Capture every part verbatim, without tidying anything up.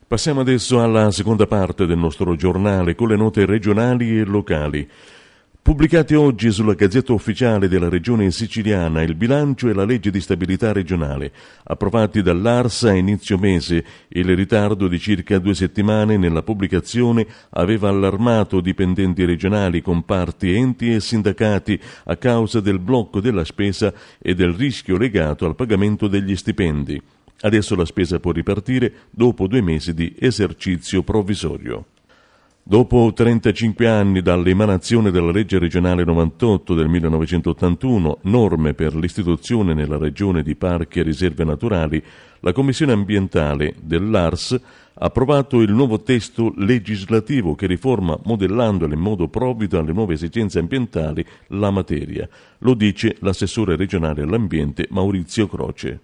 Passiamo adesso alla seconda parte del nostro giornale con le note regionali e locali. Pubblicati oggi sulla Gazzetta Ufficiale della Regione Siciliana il bilancio e la legge di stabilità regionale, approvati dall'A R S a inizio mese. Il ritardo di circa due settimane nella pubblicazione aveva allarmato dipendenti regionali, comparti, enti e sindacati a causa del blocco della spesa e del rischio legato al pagamento degli stipendi. Adesso la spesa può ripartire dopo due mesi di esercizio provvisorio. Dopo trentacinque anni dall'emanazione della legge regionale novantotto del millenovecentottantuno, norme per l'istituzione nella regione di parchi e riserve naturali, la Commissione ambientale dell'A R S ha approvato il nuovo testo legislativo che riforma, modellandola in modo provvido alle nuove esigenze ambientali, la materia. Lo dice l'assessore regionale all'ambiente Maurizio Croce.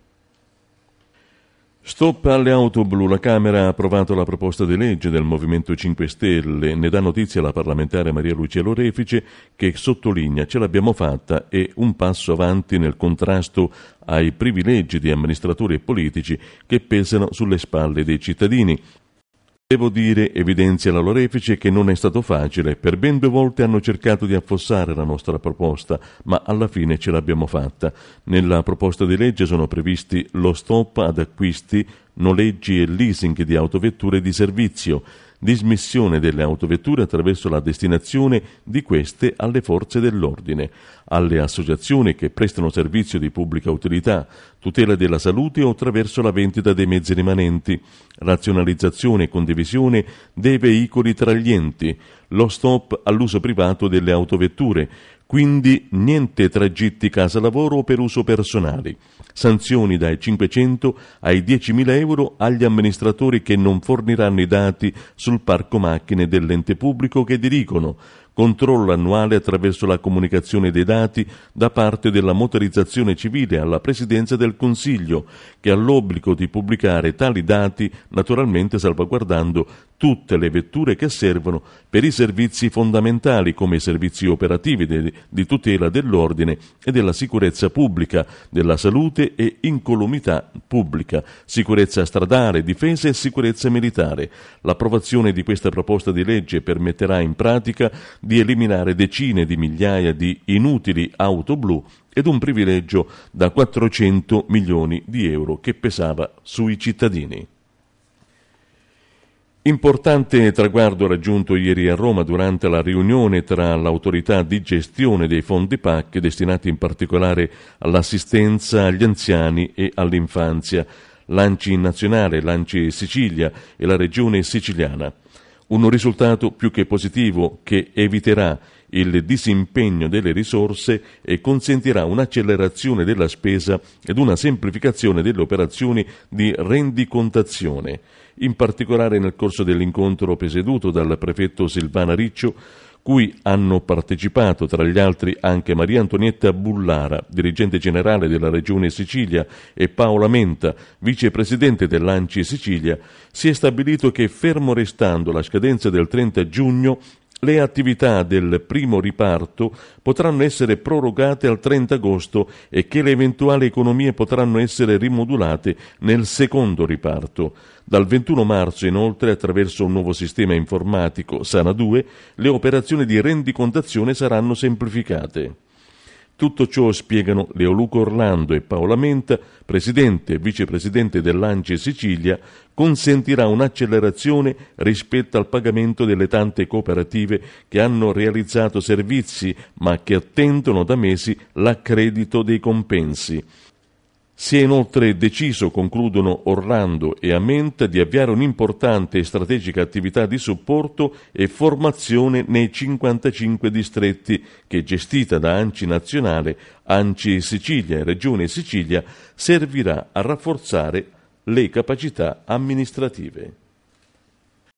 Stop alle auto blu. La Camera ha approvato la proposta di legge del Movimento cinque Stelle. Ne dà notizia la parlamentare Maria Lucia Lorefice, che sottolinea: ce l'abbiamo fatta, e un passo avanti nel contrasto ai privilegi di amministratori e politici che pesano sulle spalle dei cittadini. Devo dire, evidenzia la Lorefice, che non è stato facile. Per ben due volte hanno cercato di affossare la nostra proposta, ma alla fine ce l'abbiamo fatta. Nella proposta di legge sono previsti lo stop ad acquisti, noleggi e leasing di autovetture di servizio, dismissione delle autovetture attraverso la destinazione di queste alle forze dell'ordine, alle associazioni che prestano servizio di pubblica utilità, tutela della salute o attraverso la vendita dei mezzi rimanenti, razionalizzazione e condivisione dei veicoli tra gli enti, lo stop all'uso privato delle autovetture, quindi niente tragitti casa-lavoro o per uso personali. Sanzioni dai cinquecento ai diecimila euro agli amministratori che non forniranno i dati sul parco macchine dell'ente pubblico che dirigono. Controllo annuale attraverso la comunicazione dei dati da parte della motorizzazione civile alla Presidenza del Consiglio, che ha l'obbligo di pubblicare tali dati, naturalmente salvaguardando tutte le vetture che servono per i servizi fondamentali come i servizi operativi de, di tutela dell'ordine e della sicurezza pubblica, della salute e incolumità pubblica, sicurezza stradale, difesa e sicurezza militare. L'approvazione di questa proposta di legge permetterà in pratica di eliminare decine di migliaia di inutili auto blu ed un privilegio da quattrocento milioni di euro che pesava sui cittadini. Importante traguardo raggiunto ieri a Roma durante la riunione tra l'autorità di gestione dei fondi P A C, destinati in particolare all'assistenza agli anziani e all'infanzia, l'ANCI nazionale, l'ANCI Sicilia e la Regione siciliana. Un risultato più che positivo che eviterà il disimpegno delle risorse e consentirà un'accelerazione della spesa ed una semplificazione delle operazioni di rendicontazione. In particolare nel corso dell'incontro presieduto dal prefetto Silvana Riccio, cui hanno partecipato tra gli altri anche Maria Antonietta Bullara, dirigente generale della Regione Sicilia, e Paola Menta, vicepresidente dell'ANCI Sicilia, si è stabilito che, fermo restando la scadenza del trenta giugno, le attività del primo riparto potranno essere prorogate al trenta agosto e che le eventuali economie potranno essere rimodulate nel secondo riparto. Dal ventuno marzo, inoltre, attraverso un nuovo sistema informatico, Sana due, le operazioni di rendicontazione saranno semplificate. Tutto ciò, spiegano Leoluca Orlando e Paola Menta, presidente e vicepresidente dell'ANCI Sicilia, consentirà un'accelerazione rispetto al pagamento delle tante cooperative che hanno realizzato servizi ma che attendono da mesi l'accredito dei compensi. Si è inoltre deciso, concludono Orlando e Amenta, di avviare un'importante e strategica attività di supporto e formazione nei cinquantacinque distretti che, gestita da ANCI Nazionale, ANCI Sicilia e Regione Sicilia, servirà a rafforzare le capacità amministrative.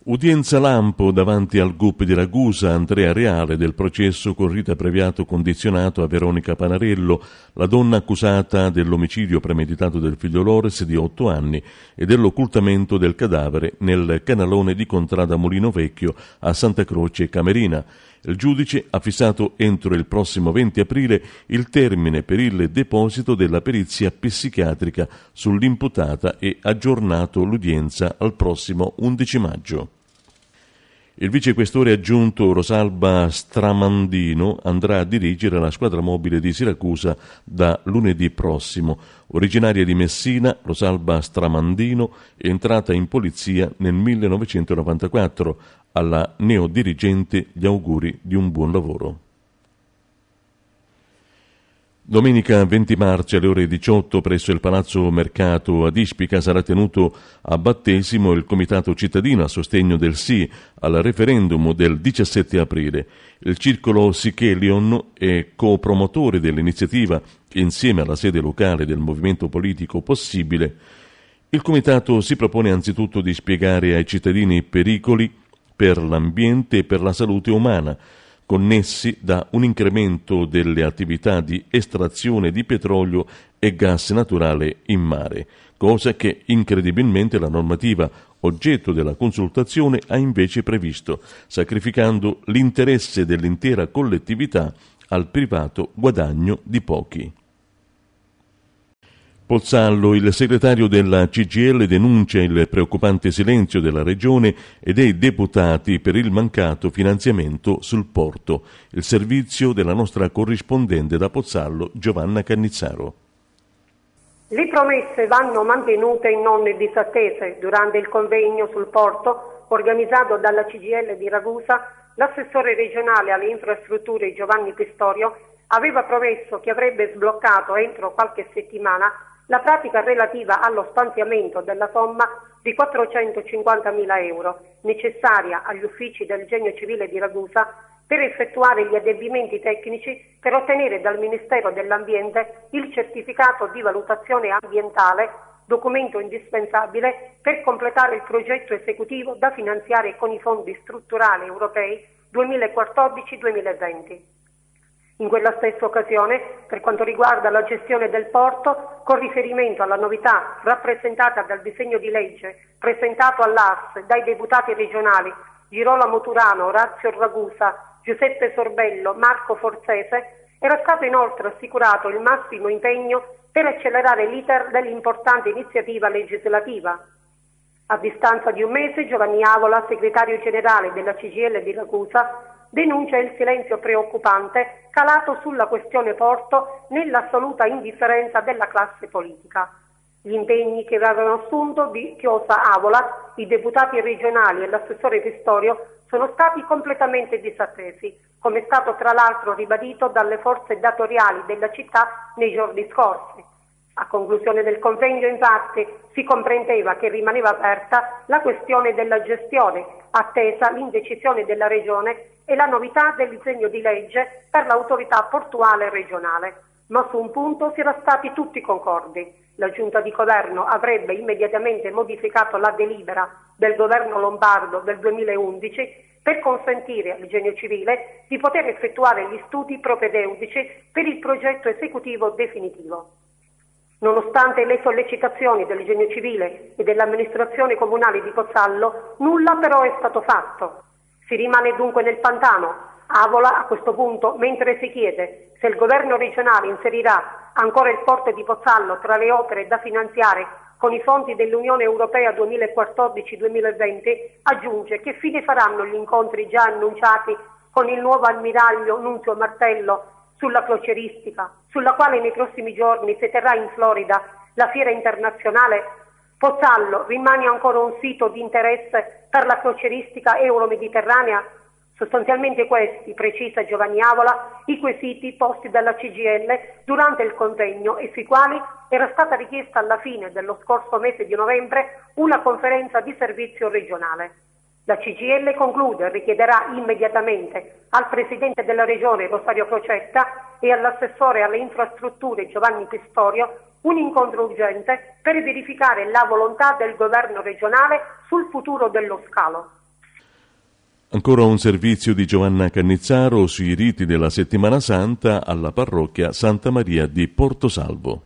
Udienza lampo davanti al G U P di Ragusa, Andrea Reale, del processo con rito abbreviato condizionato a Veronica Panarello, la donna accusata dell'omicidio premeditato del figlio Lores di otto anni e dell'occultamento del cadavere nel canalone di Contrada Mulino Vecchio a Santa Croce Camerina. Il giudice ha fissato entro il prossimo venti aprile il termine per il deposito della perizia psichiatrica sull'imputata e aggiornato l'udienza al prossimo undici maggio. Il vicequestore aggiunto Rosalba Stramandino andrà a dirigere la squadra mobile di Siracusa da lunedì prossimo. Originaria di Messina, Rosalba Stramandino è entrata in polizia nel millenovecentonovantaquattro. Alla neodirigente gli auguri di un buon lavoro. Domenica venti marzo alle ore diciotto presso il Palazzo Mercato ad Ispica sarà tenuto a battesimo il Comitato Cittadino a sostegno del sì al referendum del diciassette aprile. Il Circolo Sichelion è copromotore dell'iniziativa insieme alla sede locale del movimento politico Possibile. Il Comitato si propone anzitutto di spiegare ai cittadini i pericoli per l'ambiente e per la salute umana, connessi da un incremento delle attività di estrazione di petrolio e gas naturale in mare, cosa che incredibilmente la normativa oggetto della consultazione ha invece previsto, sacrificando l'interesse dell'intera collettività al privato guadagno di pochi. Pozzallo, il segretario della C G I L, denuncia il preoccupante silenzio della Regione e dei deputati per il mancato finanziamento sul porto. Il servizio della nostra corrispondente da Pozzallo, Giovanna Cannizzaro. Le promesse vanno mantenute e non disattese. Durante il convegno sul porto, organizzato dalla C G I L di Ragusa, l'assessore regionale alle infrastrutture Giovanni Pistorio aveva promesso che avrebbe sbloccato entro qualche settimana la pratica relativa allo stanziamento della somma di quattrocentocinquantamila euro necessaria agli uffici del Genio Civile di Ragusa per effettuare gli adempimenti tecnici per ottenere dal Ministero dell'Ambiente il certificato di valutazione ambientale, documento indispensabile per completare il progetto esecutivo da finanziare con i fondi strutturali europei duemilaquattordici duemilaventi. In quella stessa occasione, per quanto riguarda la gestione del porto, con riferimento alla novità rappresentata dal disegno di legge presentato all'A R S dai deputati regionali Girolamo Turano, Orazio Ragusa, Giuseppe Sorbello, Marco Forzese, era stato inoltre assicurato il massimo impegno per accelerare l'iter dell'importante iniziativa legislativa. A distanza di un mese, Giovanni Avola, segretario generale della C G I L di Ragusa, denuncia il silenzio preoccupante calato sulla questione porto nell'assoluta indifferenza della classe politica. Gli impegni che avevano assunto di Chiosa Avola, i deputati regionali e l'assessore Pistorio sono stati completamente disattesi, come è stato tra l'altro ribadito dalle forze datoriali della città nei giorni scorsi. A conclusione del convegno, infatti, si comprendeva che rimaneva aperta la questione della gestione, attesa l'indecisione della Regione e la novità del disegno di legge per l'autorità portuale regionale. Ma su un punto si era stati tutti concordi. La Giunta di Governo avrebbe immediatamente modificato la delibera del Governo Lombardo del duemilaundici per consentire al Genio Civile di poter effettuare gli studi propedeutici per il progetto esecutivo definitivo. Nonostante le sollecitazioni del Genio Civile e dell'amministrazione comunale di Pozzallo, nulla però è stato fatto. Si rimane dunque nel pantano. Avola a questo punto, mentre si chiede se il governo regionale inserirà ancora il porto di Pozzallo tra le opere da finanziare con i fondi dell'Unione Europea duemilaquattordici duemilaventi, aggiunge che fine faranno gli incontri già annunciati con il nuovo ammiraglio Nunzio Martello sulla crocieristica, sulla quale nei prossimi giorni si terrà in Florida la fiera internazionale. Pozzallo rimane ancora un sito di interesse per la crocieristica euro-mediterranea? Sostanzialmente questi, precisa Giovanni Avola, i quesiti posti dalla C G I L durante il convegno e sui quali era stata richiesta alla fine dello scorso mese di novembre una conferenza di servizio regionale. La C G I L conclude e richiederà immediatamente al Presidente della Regione Rosario Crocetta e all'assessore alle infrastrutture Giovanni Pistorio un incontro urgente per verificare la volontà del governo regionale sul futuro dello scalo. Ancora un servizio di Giovanna Cannizzaro sui riti della Settimana Santa alla parrocchia Santa Maria di Portosalvo.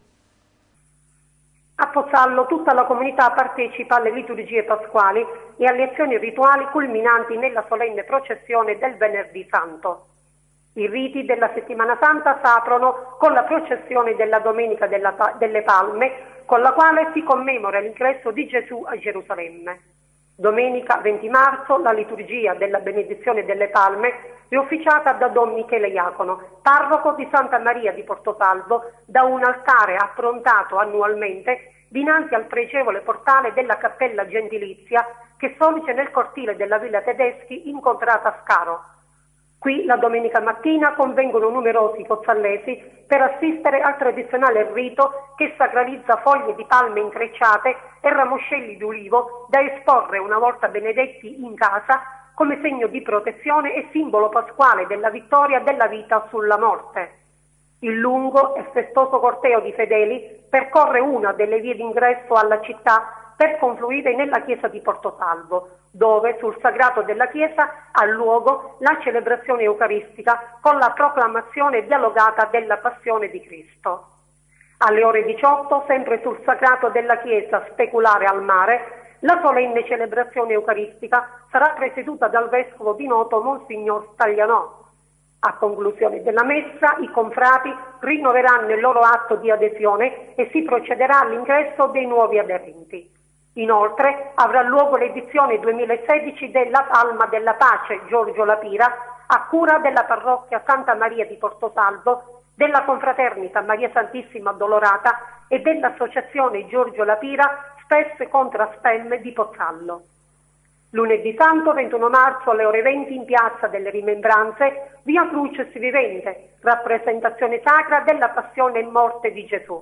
A Pozzallo tutta la comunità partecipa alle liturgie pasquali e alle azioni rituali culminanti nella solenne processione del Venerdì Santo. I riti della Settimana Santa s'aprono con la processione della Domenica della, delle Palme, con la quale si commemora l'ingresso di Gesù a Gerusalemme. Domenica venti marzo la liturgia della benedizione delle palme è officiata da Don Michele Iacono, parroco di Santa Maria di Portosalvo, da un altare approntato annualmente dinanzi al pregevole portale della Cappella Gentilizia che sorge nel cortile della Villa Tedeschi incontrata Scaro. Qui la domenica mattina convengono numerosi pozzallesi per assistere al tradizionale rito che sacralizza foglie di palme intrecciate e ramoscelli d'ulivo da esporre una volta benedetti in casa come segno di protezione e simbolo pasquale della vittoria della vita sulla morte. Il lungo e festoso corteo di fedeli percorre una delle vie d'ingresso alla città per confluire nella chiesa di Portosalvo, dove sul sagrato della chiesa ha luogo la celebrazione eucaristica con la proclamazione dialogata della passione di Cristo. Alle ore diciotto, sempre sul sagrato della chiesa speculare al mare, la solenne celebrazione eucaristica sarà presieduta dal vescovo di Noto Monsignor Staglianò. A conclusione della messa, i confrati rinnoveranno il loro atto di adesione e si procederà all'ingresso dei nuovi aderenti. Inoltre avrà luogo l'edizione duemilasedici della Palma della Pace Giorgio Lapira a cura della parrocchia Santa Maria di Portosalvo, della confraternita Maria Santissima Addolorata e dell'associazione Giorgio Lapira Spes contra Spem di Pozzallo. Lunedì Santo ventuno marzo alle ore venti in Piazza delle Rimembranze, via Crucis Vivente, rappresentazione sacra della passione e morte di Gesù.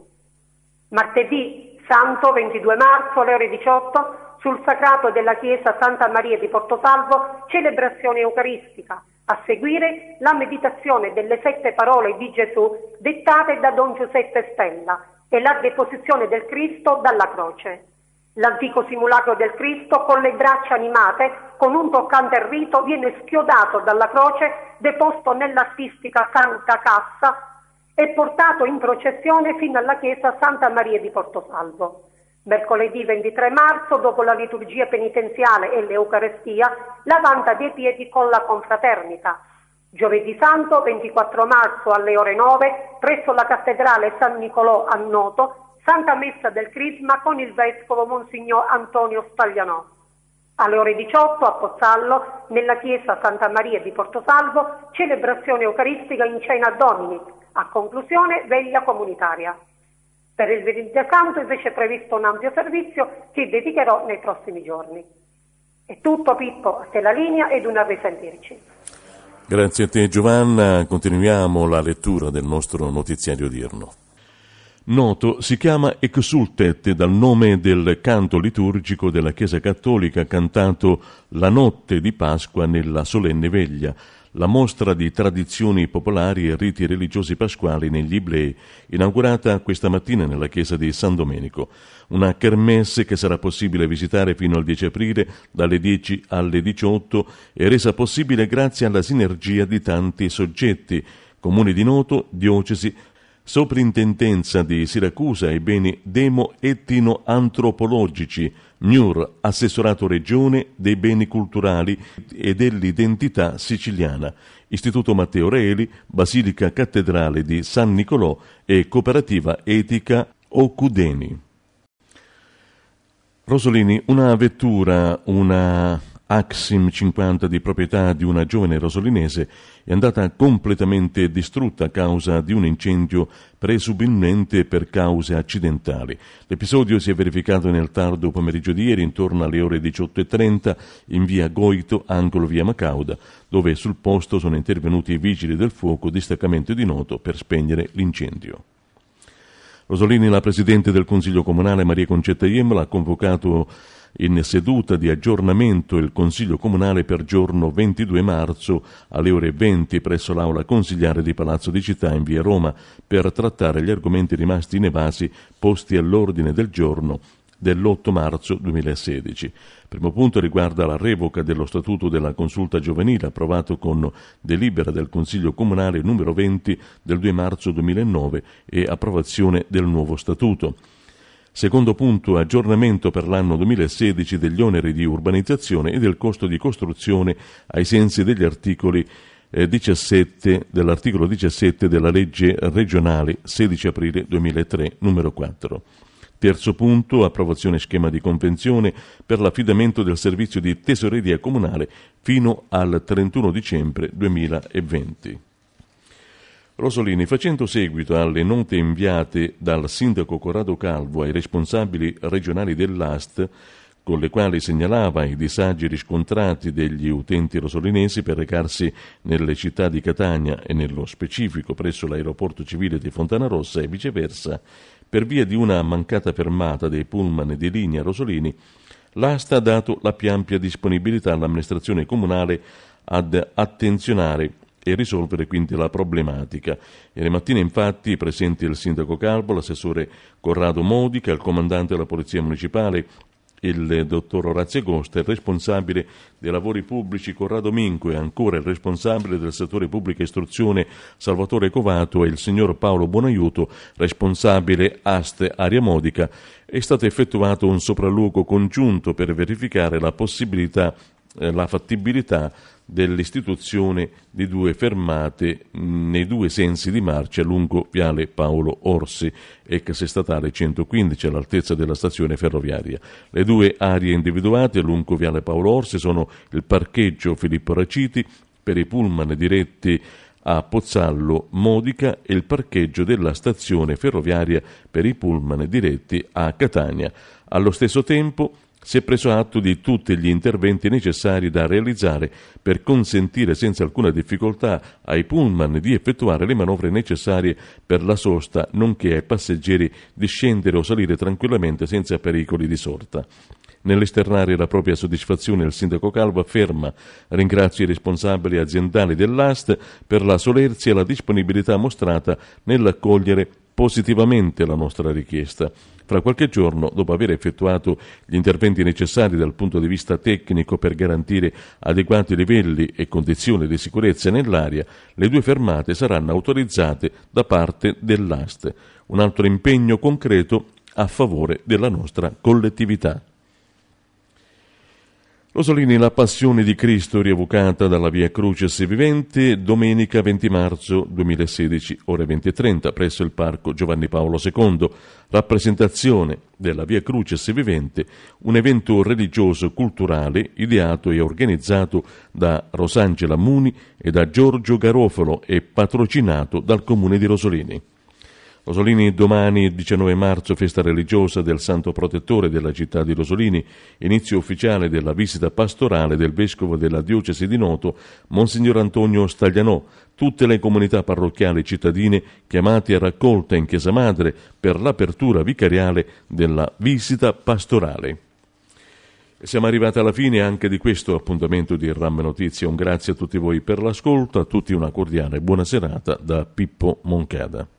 Martedì Santo ventidue marzo alle ore diciotto sul sacrato della chiesa Santa Maria di Portosalvo, celebrazione eucaristica. A seguire la meditazione delle sette parole di Gesù dettate da Don Giuseppe Stella e la deposizione del Cristo dalla croce. L'antico simulacro del Cristo con le braccia animate, con un toccante rito, viene schiodato dalla croce, deposto nell'artistica Santa Cassa e portato in processione fino alla chiesa Santa Maria di Portosalvo. Mercoledì ventitré marzo, dopo la liturgia penitenziale e l'Eucarestia, la vanta dei piedi con la confraternita. Giovedì Santo ventiquattro marzo alle ore nove, presso la cattedrale San Nicolò a Noto, Santa Messa del Crisma con il vescovo Monsignor Antonio Staglianò. Alle ore diciotto a Pozzallo, nella chiesa Santa Maria di Portosalvo, celebrazione eucaristica in cena Domini. A conclusione, veglia comunitaria. Per il Venerdì Santo invece è previsto un ampio servizio che dedicherò nei prossimi giorni. È tutto, Pippo, a te la linea ed un a risentirci. Grazie a te Giovanna, continuiamo la lettura del nostro notiziario odierno. Noto si chiama Exultet dal nome del canto liturgico della Chiesa Cattolica cantato la notte di Pasqua nella solenne veglia, la mostra di tradizioni popolari e riti religiosi pasquali negli Iblei, inaugurata questa mattina nella chiesa di San Domenico. Una kermesse che sarà possibile visitare fino al dieci aprile dalle dieci alle diciotto e resa possibile grazie alla sinergia di tanti soggetti, Comune di Noto, Diocesi, Soprintendenza di Siracusa e beni demo-etno-antropologici, M I U R, Assessorato Regione dei Beni Culturali e dell'Identità Siciliana, Istituto Matteo Reeli, Basilica Cattedrale di San Nicolò e Cooperativa Etica Ocudeni. Rosolini, una vettura, una Axim cinquanta di proprietà di una giovane rosolinese è andata completamente distrutta a causa di un incendio presumibilmente per cause accidentali. L'episodio si è verificato nel tardo pomeriggio di ieri intorno alle ore diciotto e trenta in via Goito, angolo via Macauda, dove sul posto sono intervenuti i vigili del fuoco distaccamento di Noto per spegnere l'incendio. Rosolini, la Presidente del Consiglio Comunale Maria Concetta Iemola, ha convocato in seduta di aggiornamento il Consiglio Comunale per giorno ventidue marzo alle ore venti presso l'Aula Consigliare di Palazzo di Città in via Roma per trattare gli argomenti rimasti inevasi posti all'ordine del giorno dell'otto marzo duemilasedici. Il primo punto riguarda la revoca dello statuto della consulta giovanile approvato con delibera del Consiglio Comunale numero venti del due marzo duemilanove e approvazione del nuovo statuto. Secondo punto, aggiornamento per l'anno duemilasedici degli oneri di urbanizzazione e del costo di costruzione ai sensi degli articoli eh, diciassette dell'articolo diciassette della legge regionale sedici aprile duemilatré numero quattro. Terzo punto, approvazione schema di convenzione per l'affidamento del servizio di tesoreria comunale fino al trentuno dicembre duemilaventi. Rosolini, facendo seguito alle note inviate dal sindaco Corrado Calvo ai responsabili regionali dell'A S T, con le quali segnalava i disagi riscontrati degli utenti rosolinesi per recarsi nelle città di Catania e nello specifico presso l'aeroporto civile di Fontanarossa e viceversa, per via di una mancata fermata dei pullman di linea Rosolini, l'A S T ha dato la più ampia disponibilità all'amministrazione comunale ad attenzionare e risolvere quindi la problematica. Ieri mattina infatti presenti il sindaco Calvo, l'assessore Corrado Modica, il comandante della Polizia Municipale, il dottor Orazio Agosta, il responsabile dei lavori pubblici Corrado Minco e ancora il responsabile del settore pubblica istruzione Salvatore Covato e il signor Paolo Buonaiuto, responsabile A S T Area Modica. È stato effettuato un sopralluogo congiunto per verificare la possibilità, eh, la fattibilità dell'istituzione di due fermate mh, nei due sensi di marcia lungo viale Paolo Orsi, ex statale centoquindici all'altezza della stazione ferroviaria. Le due aree individuate lungo viale Paolo Orsi sono il parcheggio Filippo Raciti per i pullman diretti a Pozzallo Modica e il parcheggio della stazione ferroviaria per i pullman diretti a Catania. Allo stesso tempo si è preso atto di tutti gli interventi necessari da realizzare per consentire senza alcuna difficoltà ai pullman di effettuare le manovre necessarie per la sosta, nonché ai passeggeri di scendere o salire tranquillamente senza pericoli di sorta. Nell'esternare la propria soddisfazione, il sindaco Calvo afferma: ringrazio i responsabili aziendali dell'A S T per la solerzia e la disponibilità mostrata nell'accogliere positivamente la nostra richiesta. Fra qualche giorno, dopo aver effettuato gli interventi necessari dal punto di vista tecnico per garantire adeguati livelli e condizioni di sicurezza nell'area, le due fermate saranno autorizzate da parte dell'A S T. Un altro impegno concreto a favore della nostra collettività. Rosolini, la passione di Cristo rievocata dalla Via Crucis Vivente, domenica venti marzo duemilasedici, ore venti e trenta, presso il Parco Giovanni Paolo secondo. Rappresentazione della Via Crucis Vivente, un evento religioso culturale ideato e organizzato da Rosangela Muni e da Giorgio Garofalo e patrocinato dal Comune di Rosolini. Rosolini, domani diciannove marzo, festa religiosa del Santo Protettore della città di Rosolini, inizio ufficiale della visita pastorale del Vescovo della Diocesi di Noto, Monsignor Antonio Staglianò, tutte le comunità parrocchiali cittadine chiamate a raccolta in Chiesa Madre per l'apertura vicariale della visita pastorale. Siamo arrivati alla fine anche di questo appuntamento di RAM Notizie. Un grazie a tutti voi per l'ascolto, a tutti una cordiale buona serata da Pippo Moncada.